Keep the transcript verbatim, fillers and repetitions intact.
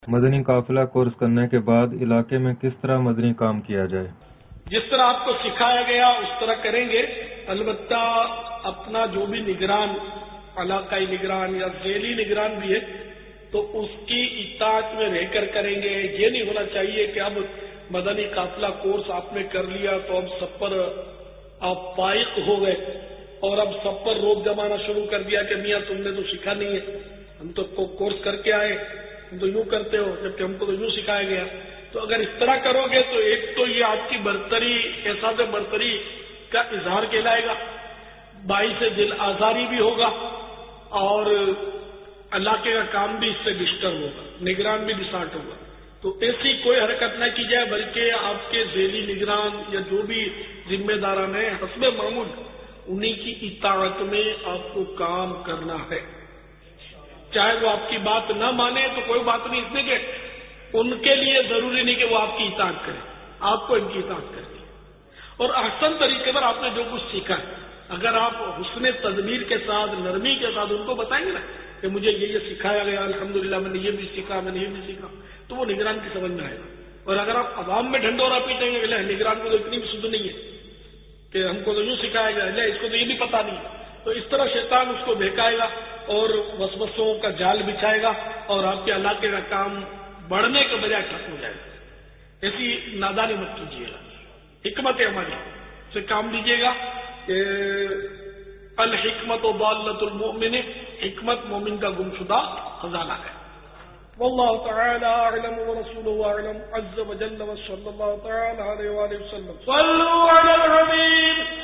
مدنی قافلہ کورس کرنے کے بعد علاقے میں کس طرح مدنی کام کیا جائے؟ جس طرح آپ کو سکھایا گیا اس طرح کریں گے. البتہ اپنا جو بھی نگران، علاقائی نگران یا ذیلی نگران بھی ہے تو اس کی اطاعت میں رہ کر کریں گے. یہ نہیں ہونا چاہیے کہ اب مدنی قافلہ کورس آپ نے کر لیا تو اب سب پر آپ فائق ہو گئے اور اب سب پر روب جمانا شروع کر دیا کہ میاں تم نے تو سیکھا نہیں ہے، ہم تو کورس کر کے آئے، تم تو یوں کرتے ہو جبکہ ہم کو تو یوں سکھایا گیا. تو اگر اس طرح کرو گے تو ایک تو یہ آپ کی برتری، احساس برتری کا اظہار کہلائے گا، باعث دل آزاری بھی ہوگا اور علاقے کا کام بھی اس سے ڈسٹرب ہوگا، نگران بھی ڈسارٹ ہوگا. تو ایسی کوئی حرکت نہ کی جائے، بلکہ آپ کے ذیلی نگران یا جو بھی ذمہ داران ہیں حسب معمول انہی کی اطاعت میں آپ کو کام کرنا ہے. چاہے وہ آپ کی بات نہ مانے تو کوئی بات نہیں، اس لیے کہ ان کے لیے ضروری نہیں کہ وہ آپ کی اطاعت کریں، آپ کو ان کی اطاعت کرنی ہے. اور احسن طریقے پر آپ نے جو کچھ سیکھا ہے، اگر آپ حسن تدبیر کے ساتھ، نرمی کے ساتھ ان کو بتائیں گے نا کہ مجھے یہ یہ سکھایا گیا، الحمدللہ میں نے یہ بھی سیکھا، میں نے یہ بھی سیکھا، تو وہ نگران کی سمجھ میں آئے گا. اور اگر آپ عوام میں ڈھنڈورا پیٹیں گے کہ نگران کو تو اتنی بھی سدھ نہیں ہے کہ ہم کو تو یوں سکھایا گیا، لے اس کو تو یہ بھی پتا نہیں، تو اس طرح شیطان اس کو بہکائے گا اور وسوسوں کا جال بچھائے گا اور آپ کے علاقے کا کام بڑھنے کے بجائے ختم ہو جائے گا. ایسی نادانی مت کیجیے گا، حکمت عملی سے کام لیجیے گا. کہ الحکمت و ضالۃ المؤمن، حکمت مومن کا گمشدہ خزانہ ہے. واللہ تعالی اعلم ورسولہ اعلم عز وجل وصلی اللہ تعالی علیہ وآلہ وسلم. صلوا علی الحبیب.